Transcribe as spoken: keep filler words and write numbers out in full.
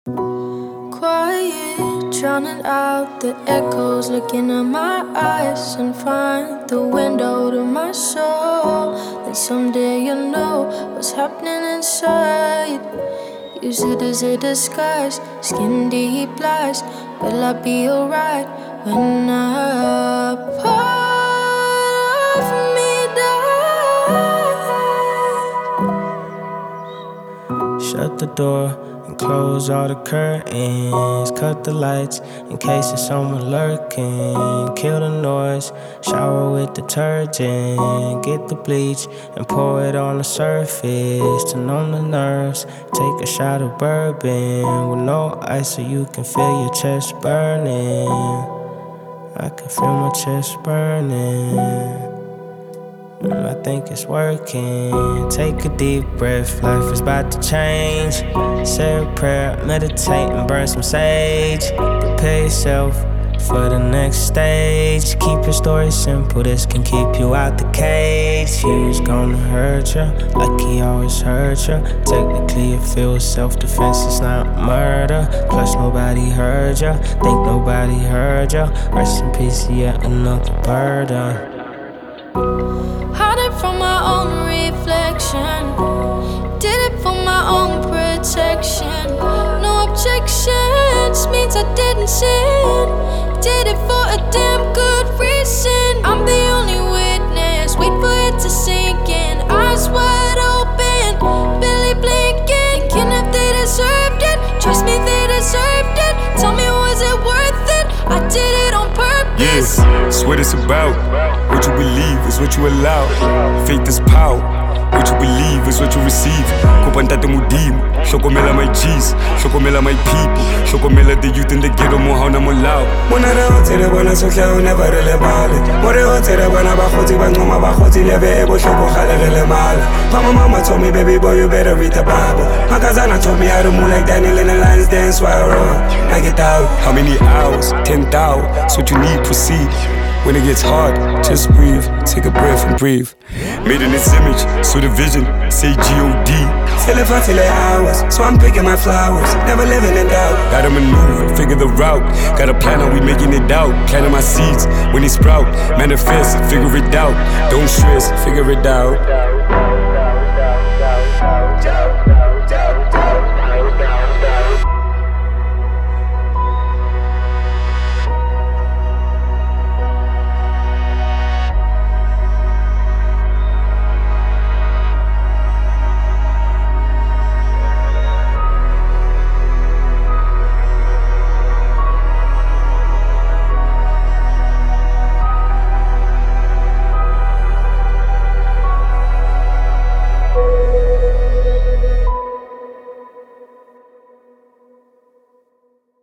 Quiet, drowning out the echoes, looking in my eyes and find the window to my soul. Then someday you'll know what's happening inside. Use it as a disguise, skin deep lies. Will I be alright when a part of me dies? Shut the door and close all the curtains. Cut the lights in case there's someone lurking. Kill the noise, shower with detergent. Get the bleach and pour it on the surface to numb the nerves. Take a shot of bourbon with no ice so you can feel your chest burning. I can feel my chest burning. I think it's working. Take a deep breath, life is about to change. Say a prayer, meditate and burn some sage. Prepare yourself for the next stage. Keep your story simple, this can keep you out the cage. Fear's gonna hurt ya, like he always hurt ya. Technically it feels self-defense, it's not murder. Plus nobody heard ya, think nobody heard ya. Rest in peace, yet another burden. Hide it from my own reflection. Did it for my own protection. No objections, means I didn't sin. Did it for a damn good reason. I'm the only witness, wait for it to sink in. Eyes wide open, barely blinking. Thinking if they deserved it, trust me they deserved it. Tell me was it worth it, I did it on purpose. Yes, that's what it's about. What you believe is what you allow. Faith is power. What you believe is what you receive. Kopa ntate modimo, hlokomela my G's, hlokomela my people, hlokomela the youth in the ghetto mo ha ona molao. Mona re o tsere bona sohle o never re lebale. Mo re o tsere bona bakgotsi ba ncoma bakgotsi lebe e bohloko kgale re lemala. Mama mama told me baby boy you better read the Bible. Makazana told me how to move like Daniel in the Lions Den, so I run, I get out. How many hours? ten thousand. That's what you need, proceed. When it gets hard, just breathe, take a breath and breathe. Made in this image, so the vision, say G O D. Till if I feel like hours, so I'm picking my flowers, never living in doubt. Gotta maneuver, figure the route. Got a plan, how we making it out. Planting my seeds, when they sprout. Manifest, figure it out. Don't stress, figure it out.